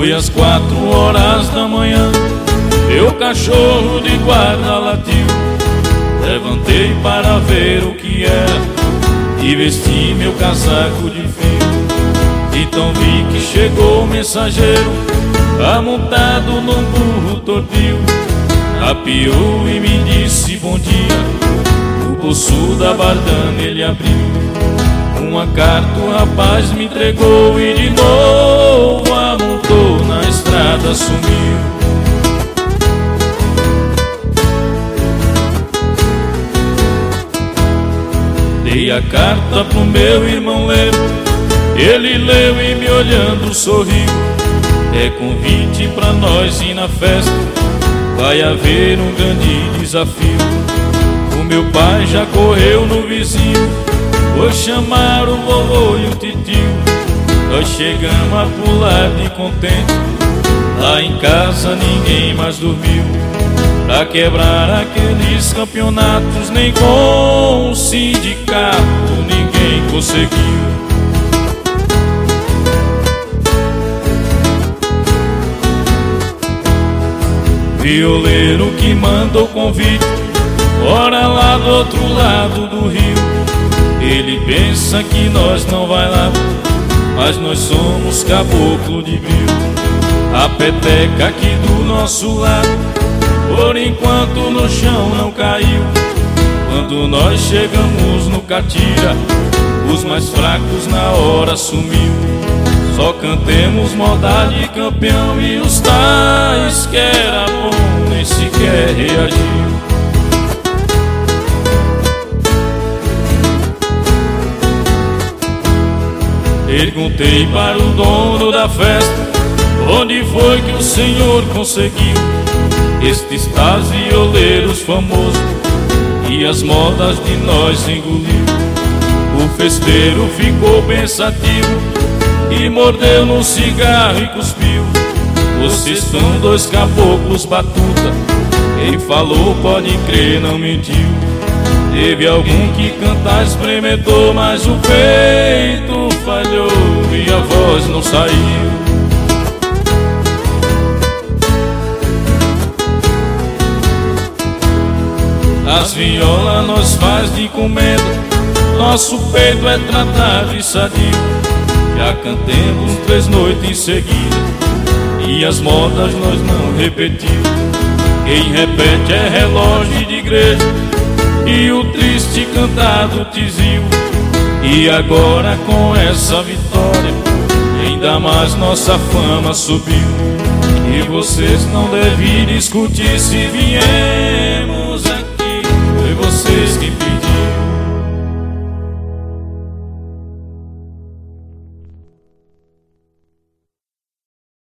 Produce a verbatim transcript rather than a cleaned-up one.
Foi às quatro horas da manhã, meu cachorro de guarda latiu. Levantei para ver o que era e vesti meu casaco de frio. Então vi que chegou o mensageiro, amontado num burro tordio. Apiou e me disse bom dia, o bolso da bardana ele abriu. Uma carta o rapaz me entregou e de novo amontou, na estrada sumiu. Dei a carta pro meu irmão ler, ele leu e me olhando sorriu. É convite pra nós ir na festa, vai haver um grande desafio. O meu pai já correu no vizinho, vou chamar o vovô e o titio. Nós chegamos a pular de contente, lá em casa ninguém mais dormiu. Pra quebrar aqueles campeonatos, nem com o sindicato ninguém conseguiu. Violeiro que manda o convite, mora lá do outro lado do rio. Ele pensa que nós não vai lá, mas nós somos caboclo de bril. A peteca aqui do nosso lado, por enquanto no chão não caiu. Quando nós chegamos no catira, os mais fracos na hora sumiu. Só cantemos modalha campeão e os tais que era bom nem sequer reagiu. Perguntei para o dono da festa, onde foi que o senhor conseguiu estes tais violeiros famosos e as modas de nós engoliu. O festeiro ficou pensativo e mordeu no cigarro e cuspiu. Vocês são dois caboclos batuta, quem falou pode crer não mentiu. Teve algum que cantar experimentou, mas o peito falhou e a voz não saiu. As violas nós faz de encomenda, nosso peito é tratado e sadio. Já cantemos três noites em seguida e as modas nós não repetimos. Quem repete é relógio de igreja e o triste cantado tizio. E agora com essa vitória ainda mais nossa fama subiu. E vocês não devem discutir se viemos aqui, foi vocês que